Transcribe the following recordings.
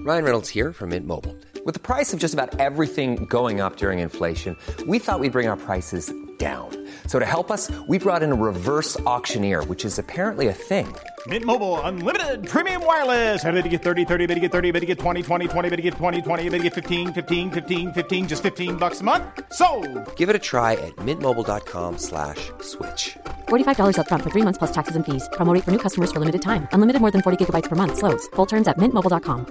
Ryan Reynolds here from Mint Mobile. With the price of just about everything going up during inflation, we thought we'd bring our prices down. So to help us, we brought in a reverse auctioneer, which is apparently a thing. Mint Mobile Unlimited Premium Wireless. How to get 30, 30, bit to get 30, bit to get 20, 20, 20, bit to get 20, 20, bit to get 15, 15, 15, 15, just $15 a month? Sold! Give it a try at mintmobile.com/switch. $45 up front for 3 months plus taxes and fees. Promo rate for new customers for limited time. Unlimited more than 40 gigabytes per month. Slows full terms at mintmobile.com.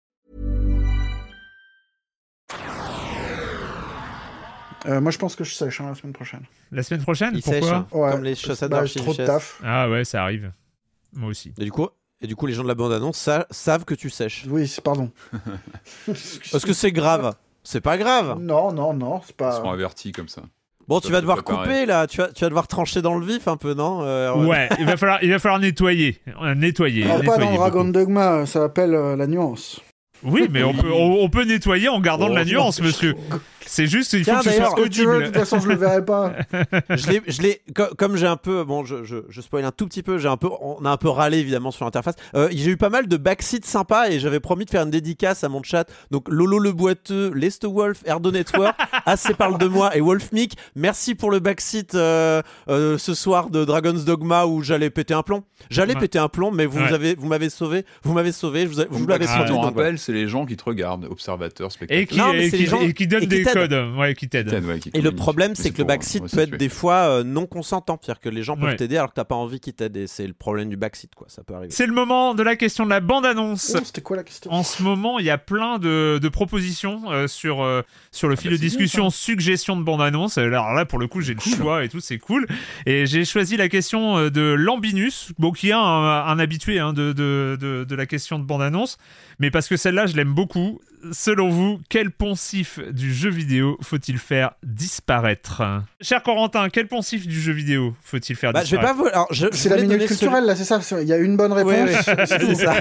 Moi, je pense que je sèche la semaine prochaine. La semaine prochaine, Il pourquoi sèche, hein, Ouais. comme les chaussettes Bah, d'archives. trop de taf. Ah ouais, ça arrive. Moi aussi. Et du coup, les gens de la bande-annonce savent que tu sèches. Oui, pardon. Parce que c'est grave. C'est pas grave. Non, c'est Ils pas... seront avertis comme ça. Bon, Ça tu vas te devoir préparer. couper là. Tu vas devoir trancher dans le vif un peu, non Ouais, il va falloir nettoyer. Nettoyer. Alors, pas dans nettoyer Dragon beaucoup. Dogma, ça s'appelle la nuance. Oui, mais on peut nettoyer en gardant de la Oh, nuance, non. monsieur. C'est juste, il faut Tiens, que ce soit d'ailleurs, Que tu veux, de audible. toute façon, je le verrai pas. je l'ai comme j'ai un peu je spoil un tout petit peu, on a un peu râlé évidemment sur l'interface. J'ai eu pas mal de backseat sympas et j'avais promis de faire une dédicace à mon chat. Donc Lolo le boiteux, Leste Wolf, Erdo Network, Assez parle de moi et Wolfmic. Merci pour le backseat ce soir de Dragon's Dogma où j'allais péter un plomb. Péter un plomb, mais vous m'avez sauvé. Vous l'avez sauvé. Je vous l'avez Si sauvé. tu donc, rappelles, c'est les gens qui te regardent, observateurs, Et spectateurs. qui, Non, mais et c'est qui- les gens- et qui donne et qui des t'aident. codes. Ouais, qui t'aident. Et le problème, c'est que le backseat peut être des fois non consentant. C'est-à-dire que les gens peuvent Ouais. t'aider alors que t'as pas envie qu'ils t'aident. Et c'est le problème du backseat, quoi. Ça peut arriver. C'est le moment de la question de la bande-annonce. Oh, c'était quoi la question? En ce moment, il y a plein de propositions sur le fil de c'est discussion, bon, suggestions de bande-annonce. Alors là, pour le coup, j'ai le choix et tout, c'est cool. Et j'ai choisi la question de Lambinus, qui est un habitué de la question de bande-annonce, mais parce que celle-là, je l'aime beaucoup. Selon vous, quel poncif du jeu vidéo faut-il faire disparaître ? Cher Corentin, quel poncif du jeu vidéo faut-il faire Je vais disparaître ? pas vous. Alors, C'est la minute culturelle, là, c'est ça? Il y a une bonne réponse. Oui, c'est ça.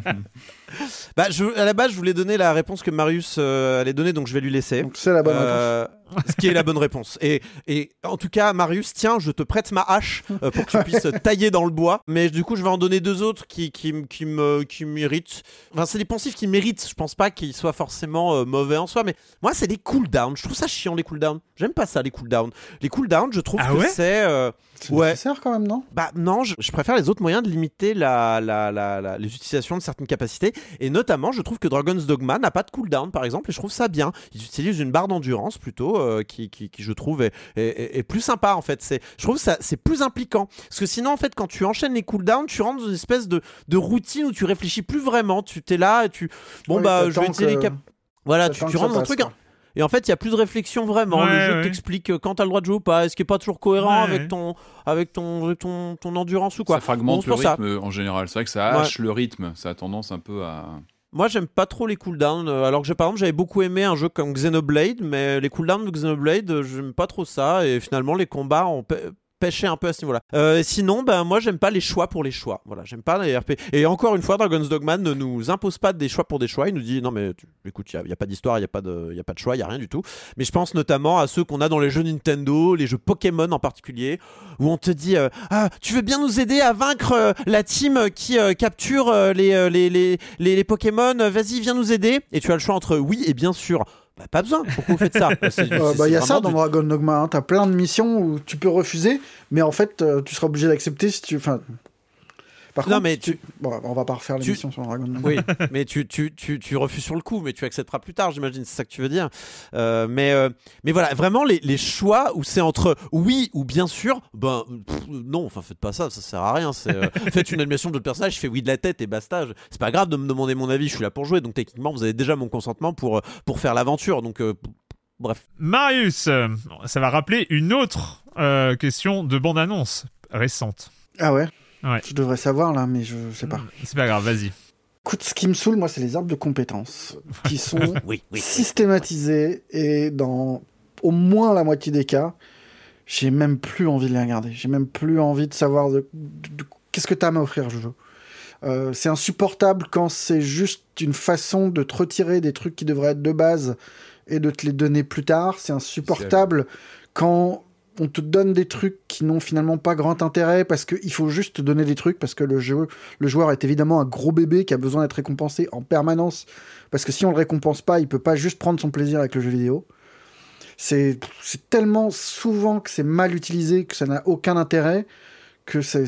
À la base, je voulais donner la réponse que Marius allait donner, donc je vais lui laisser. Donc, c'est la bonne réponse. Ce qui est la bonne réponse. Et en tout cas, Marius, tiens, je te prête ma hache pour que tu puisses tailler dans le bois. Mais du coup, je vais en donner deux autres qui méritent. Enfin, c'est des poncifs qui méritent. Je pense pas qu'ils soient forcément mauvais en soi. Mais moi, c'est des cooldowns. Je trouve ça chiant, les cooldowns. J'aime pas ça, les cooldowns. Les cooldowns, je trouve que c'est. C'est nécessaire quand même, non? Bah non, je préfère les autres moyens de limiter les utilisations de certaines capacités. Et notamment, je trouve que Dragon's Dogma n'a pas de cooldown, par exemple, et je trouve ça bien. Ils utilisent une barre d'endurance plutôt, qui je trouve est plus sympa en fait. Je trouve ça c'est plus impliquant. Parce que sinon, en fait, quand tu enchaînes les cooldowns, tu rentres dans une espèce de routine où tu réfléchis plus vraiment. Tu t'es là, et tu je vais utiliser les cap. Voilà, tu rentres dans un truc. Quoi. Et en fait, il y a plus de réflexion vraiment. Le jeu t'explique quand t'as le droit de jouer ou pas. Est-ce qui est pas toujours cohérent avec ton endurance ou quoi. Ça fragmente le pour ça. rythme en général. C'est vrai que ça hache le rythme. Ça a tendance un peu à. Moi, j'aime pas trop les cooldowns. Alors que par exemple, j'avais beaucoup aimé un jeu comme Xenoblade, mais les cooldowns de Xenoblade, j'aime pas trop ça. Et finalement, les combats ont pêché un peu à ce niveau-là. Sinon, moi, j'aime pas les choix pour les choix. Voilà, j'aime pas les RP. Et encore une fois, Dragon's Dogma ne nous impose pas des choix pour des choix. Il nous dit non, mais écoute, il y a pas d'histoire, il y a pas de choix, il y a rien du tout. Mais je pense notamment à ceux qu'on a dans les jeux Nintendo, les jeux Pokémon en particulier, où on te dit tu veux bien nous aider à vaincre la team qui capture les Pokémon, vas-y, viens nous aider. Et tu as le choix entre oui et bien sûr. Bah, pas besoin, pourquoi vous faites ça? Il y a ça dans Dragon Dogma, hein. T'as plein de missions où tu peux refuser, mais en fait, tu seras obligé d'accepter si tu. Enfin. Par non, contre, mais bon, on va pas refaire l'émission sur Dragon Dogma. Oui, mais tu refuses sur le coup, mais tu accepteras plus tard, j'imagine, c'est ça que tu veux dire. Mais voilà, vraiment les choix où c'est entre oui ou bien sûr, non, enfin faites pas ça sert à rien. Faites une animation de votre personnage, je fais oui de la tête et basta. C'est pas grave de me demander mon avis, je suis là pour jouer, donc techniquement vous avez déjà mon consentement pour faire l'aventure, donc bref. Marius, ça va rappeler une autre question de bande-annonce récente. Ah ouais? Ouais. Je devrais savoir là, mais je sais pas. C'est pas grave, vas-y. Écoute, ce qui me saoule, moi, c'est les arbres de compétences qui sont oui. systématisés et dans au moins la moitié des cas, j'ai même plus envie de les regarder. J'ai même plus envie de savoir de qu'est-ce que t'as à m'offrir, je veux. C'est insupportable quand c'est juste une façon de te retirer des trucs qui devraient être de base et de te les donner plus tard. C'est insupportable quand on te donne des trucs qui n'ont finalement pas grand intérêt parce qu'il faut juste te donner des trucs parce que le joueur est évidemment un gros bébé qui a besoin d'être récompensé en permanence parce que si on le récompense pas, il peut pas juste prendre son plaisir avec le jeu vidéo. C'est tellement souvent que c'est mal utilisé, que ça n'a aucun intérêt, que c'est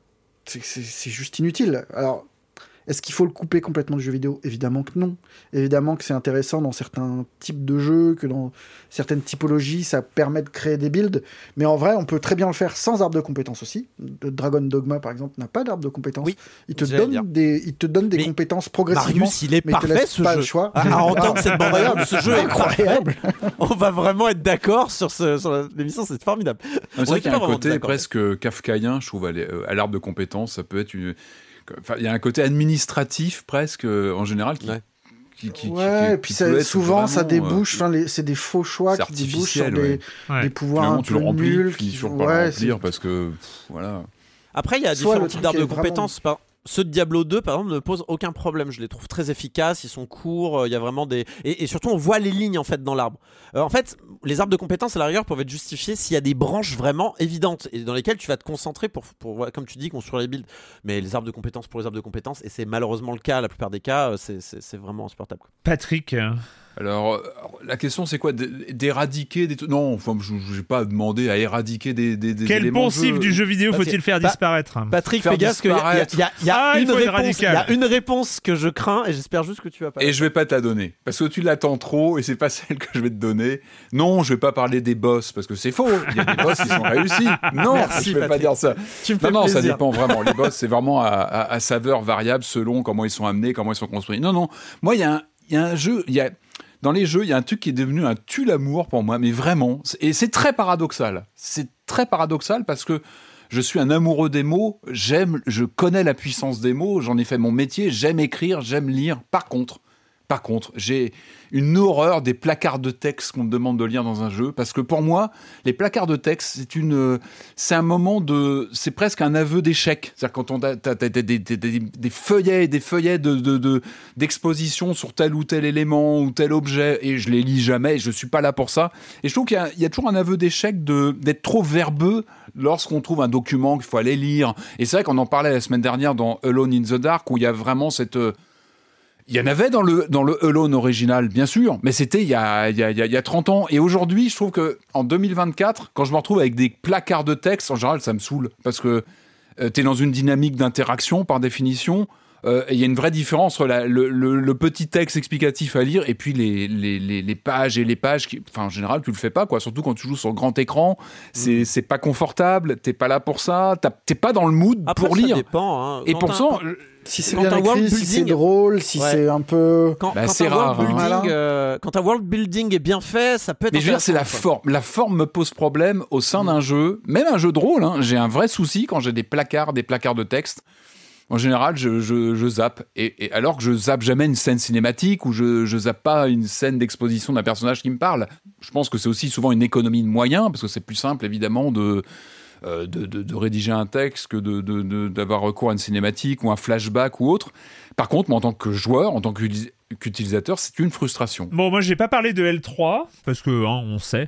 juste inutile. Alors, est-ce qu'il faut le couper complètement du jeu vidéo ? Évidemment que non. Évidemment que c'est intéressant dans certains types de jeux, que dans certaines typologies, ça permet de créer des builds. Mais en vrai, on peut très bien le faire sans arbre de compétences aussi. Dragon Dogma, par exemple, n'a pas d'arbre de compétences. Oui, il te donne des compétences progressivement. Marius, il est parfait ce jeu. Choix. En entendre cette bande-annonce, ce jeu est incroyable. On va vraiment être d'accord sur l'émission, c'est formidable. C'est vrai qu'il y a un côté presque kafkaïen, je trouve, à l'arbre de compétences. Ça peut être une... Enfin, il y a un côté administratif presque en général qui et puis souvent ça débouche, c'est des faux choix qui débouchent sur des pouvoirs un peu nuls. Tu finis toujours par le remplir parce que voilà. Après il y a différents types d'arbres de compétences. Ceux de Diablo 2, par exemple, ne posent aucun problème. Je les trouve très efficaces, ils sont courts, il y a vraiment des... Et surtout, on voit les lignes, en fait, dans l'arbre. En fait, les arbres de compétences, à la rigueur, peuvent être justifiés s'il y a des branches vraiment évidentes et dans lesquelles tu vas te concentrer pour comme tu dis, construire les builds. Mais les arbres de compétences pour les arbres de compétences, et c'est malheureusement le cas, la plupart des cas, c'est vraiment insupportable. Patrick Alors, la question, c'est quoi ? D'éradiquer des trucs ? Non, enfin, je n'ai pas demandé à éradiquer des Quel éléments poncif du jeu vidéo faut-il faire disparaître ? Patrick, fais gaffe qu'il y a une réponse que je crains et j'espère juste que tu vas pas. Et je vais pas te la donner parce que tu l'attends trop et c'est pas celle que je vais te donner. Non, je vais pas parler des boss parce que c'est faux. Il y a des boss qui sont réussis. Non, merci, je vais pas dire ça. Tu me fais non, plaisir. ça dépend vraiment. Les boss, c'est vraiment à saveur variable selon comment ils sont amenés, comment ils sont construits. Non. Moi, il y a un jeu. Dans les jeux, il y a un truc qui est devenu un tue-l'amour pour moi, mais vraiment. Et c'est très paradoxal. C'est très paradoxal parce que je suis un amoureux des mots. Je connais la puissance des mots. J'en ai fait mon métier. J'aime écrire, j'aime lire. Par contre, j'ai une horreur des placards de texte qu'on me demande de lire dans un jeu, parce que pour moi, les placards de texte, c'est un moment c'est presque un aveu d'échec. C'est-à-dire quand t'as des feuillets et des feuillets d'exposition sur tel ou tel élément ou tel objet, et je les lis jamais, et je suis pas là pour ça. Et je trouve qu'il y a toujours un aveu d'échec d'être trop verbeux lorsqu'on trouve un document qu'il faut aller lire. Et c'est vrai qu'on en parlait la semaine dernière dans Alone in the Dark, où il y a vraiment cette... Il y en avait dans le Alone original, bien sûr, mais c'était il y a 30 ans. Et aujourd'hui, je trouve qu'en 2024, quand je me retrouve avec des placards de texte, en général, ça me saoule. Parce que t'es dans une dynamique d'interaction, par définition. Et il y a une vraie différence entre le petit texte explicatif à lire et puis les pages et les pages qui, enfin, en général, tu le fais pas, quoi. Surtout quand tu joues sur grand écran, c'est pas confortable, t'es pas là pour ça, t'es pas dans le mood pour lire. Ça dépend, hein. Et pour ça... Si c'est bien écrit, si c'est drôle, si c'est un peu... Quand c'est rare. Quand un world building est bien fait, ça peut être... Mais je veux dire, c'est la forme. La forme me pose problème au sein d'un jeu, même un jeu de rôle. Hein. J'ai un vrai souci quand j'ai des placards de texte. En général, je zappe. Et alors que je zappe jamais une scène cinématique ou je zappe pas une scène d'exposition d'un personnage qui me parle. Je pense que c'est aussi souvent une économie de moyens, parce que c'est plus simple, évidemment, de rédiger un texte que d'avoir recours à une cinématique ou un flashback ou autre. Par contre, moi, en tant que joueur, en tant qu'utilisateur, c'est une frustration. Bon, moi, j'ai pas parlé de L3 parce que on sait.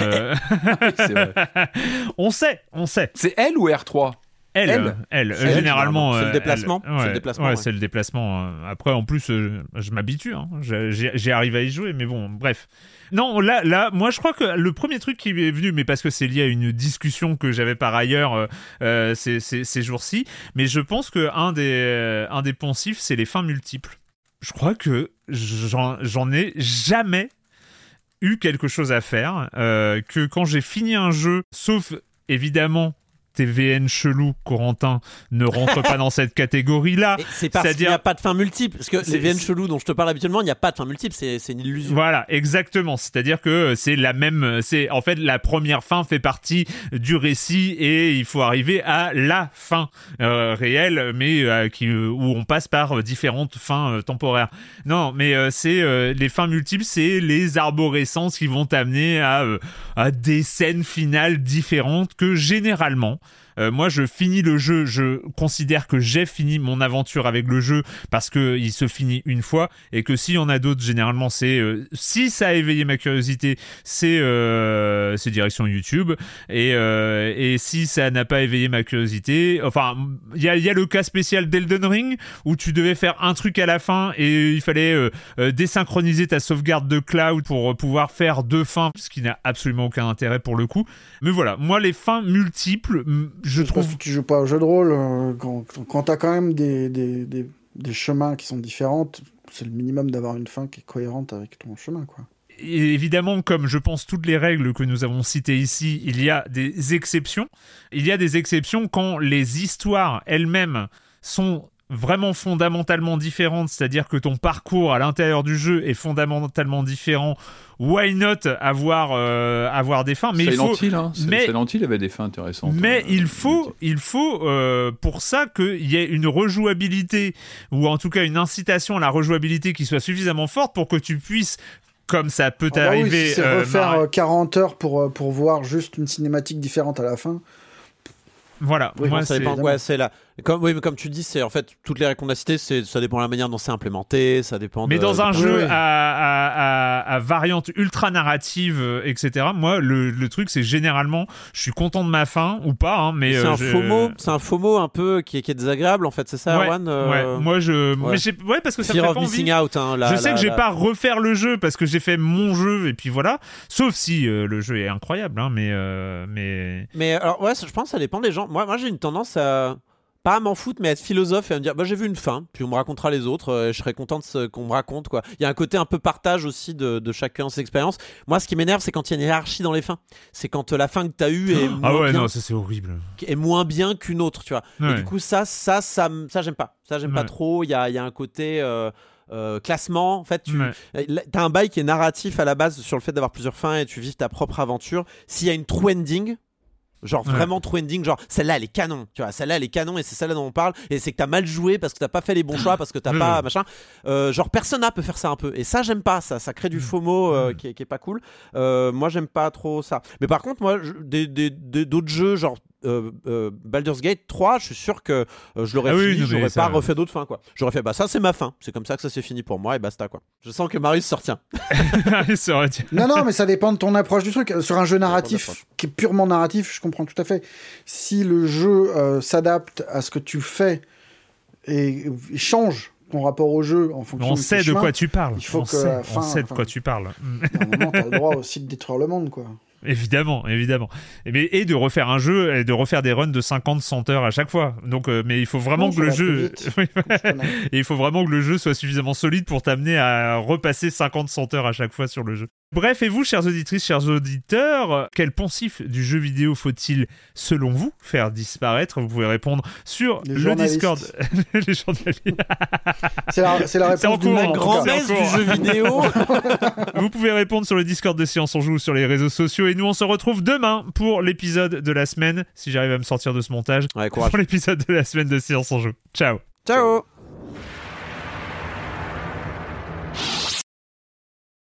C'est vrai. On sait. C'est L ou R3 ? L. Généralement, c'est le déplacement. C'est le déplacement. Après, en plus, je m'habitue. Hein. J'y arrive à y jouer, mais bon, bref. Non, là, moi, je crois que le premier truc qui m'est venu, mais parce que c'est lié à une discussion que j'avais par ailleurs ces jours-ci, mais je pense que un des poncifs, c'est les fins multiples. Je crois que j'en ai jamais eu quelque chose à faire, que quand j'ai fini un jeu, sauf évidemment tes VN chelous, Corentin, ne rentrent pas dans cette catégorie-là. Et c'est parce qu'il n'y a pas de fin multiple. Parce que les VN chelous dont je te parle habituellement, il n'y a pas de fin multiple, c'est une illusion. Voilà, exactement. C'est-à-dire que c'est la même... En fait, la première fin fait partie du récit et il faut arriver à la fin réelle, mais où on passe par différentes fins temporaires. Non, mais les fins multiples, c'est les arborescences qui vont t'amener à des scènes finales différentes que généralement... moi je finis le jeu, je considère que j'ai fini mon aventure avec le jeu parce que il se finit une fois, et que s'il y en a d'autres, généralement c'est si ça a éveillé ma curiosité, c'est direction YouTube, et si ça n'a pas éveillé ma curiosité, enfin il y a le cas spécial d'Elden Ring où tu devais faire un truc à la fin et il fallait désynchroniser ta sauvegarde de cloud pour pouvoir faire 2 fins, ce qui n'a absolument aucun intérêt pour le coup. Mais voilà, moi les fins multiples, je trouve... Parce que tu joues pas au jeu de rôle, quand t'as quand même des chemins qui sont différents, c'est le minimum d'avoir une fin qui est cohérente avec ton chemin, quoi. Et évidemment, comme je pense toutes les règles que nous avons citées ici, il y a des exceptions. Il y a des exceptions quand les histoires elles-mêmes sont vraiment fondamentalement différentes, c'est-à-dire que ton parcours à l'intérieur du jeu est fondamentalement différent. Why not avoir des fins, mais Silent il faut... Hill, hein. Silent Hill avait des fins intéressantes. Mais il faut pour ça qu'il y ait une rejouabilité, ou en tout cas une incitation à la rejouabilité qui soit suffisamment forte pour que tu puisses, comme ça peut t'arriver... Oui, si c'est refaire 40 heures pour voir juste une cinématique différente à la fin. Voilà, oui, moi ça dépend. Ouais, c'est là. Mais comme tu dis, c'est en fait toutes les règles qu'on a citées, ça dépend de la manière dont c'est implémenté, ça dépend. Mais dans un jeu à variante ultra narrative, etc. Moi, le truc, c'est généralement, je suis content de ma fin ou pas, hein, mais c'est un FOMO un peu qui est désagréable en fait, c'est ça, Erwan. Ouais, moi mais parce que ça me fait pas envie. Out, hein, je sais que je vais pas refaire le jeu parce que j'ai fait mon jeu et puis voilà. Sauf si le jeu est incroyable, hein, mais alors ouais, je pense que ça dépend des gens. Moi j'ai une tendance à pas à m'en foutre, mais à être philosophe et à me dire j'ai vu une fin, puis on me racontera les autres, je serais content qu'on me raconte, quoi. Il y a un côté un peu partage aussi de chacun ses expériences. Moi, ce qui m'énerve, c'est quand il y a une hiérarchie dans les fins. C'est quand la fin que t'as eue est non, ça c'est horrible. Est moins bien qu'une autre, tu vois. Ouais. Et du coup, ça j'aime pas. Ça j'aime pas trop. Il y a un côté classement. En fait, t'as un bail qui est narratif à la base sur le fait d'avoir plusieurs fins et tu vis ta propre aventure. S'il y a une true ending, genre vraiment true ending, genre celle-là elle est canon, tu vois, celle-là elle est canon et c'est celle-là dont on parle, et c'est que t'as mal joué parce que t'as pas fait les bons choix, parce que t'as pas machin, genre Persona peut faire ça un peu, et ça j'aime pas, ça crée du FOMO qui est pas cool. Moi j'aime pas trop ça, mais par contre moi d'autres jeux genre Baldur's Gate 3, je suis sûr que je l'aurais fini, j'aurais pas refait d'autres fins, quoi. J'aurais fait ça c'est ma fin, c'est comme ça que ça s'est fini pour moi et basta, quoi. Je sens que Marius se retient. Non, mais ça dépend de ton approche du truc. Sur un jeu narratif qui est purement narratif, je comprends tout à fait. Si le jeu s'adapte à ce que tu fais et change ton rapport au jeu en fonction on sait de quoi tu parles. Il faut on sait de quoi tu parles. À un moment, t'as le droit aussi de détruire le monde, quoi. Évidemment. Et de refaire un jeu et de refaire des runs de 50-100 heures à chaque fois. Donc, mais il faut vraiment que le jeu... et il faut vraiment que le jeu soit suffisamment solide pour t'amener à repasser 50-100 heures à chaque fois sur le jeu. Bref, et vous, chères auditrices, chers auditeurs, quel poncif du jeu vidéo faut-il, selon vous, faire disparaître ? Vous pouvez répondre sur le Discord. Les journalistes. C'est la réponse de la grand-messe du jeu vidéo. Vous pouvez répondre sur le Discord de Silence on Joue ou sur les réseaux sociaux. Et nous, on se retrouve demain pour l'épisode de la semaine, si j'arrive à me sortir de ce montage. Ouais, courage. Pour l'épisode de la semaine de Silence on Joue. Ciao. Ciao.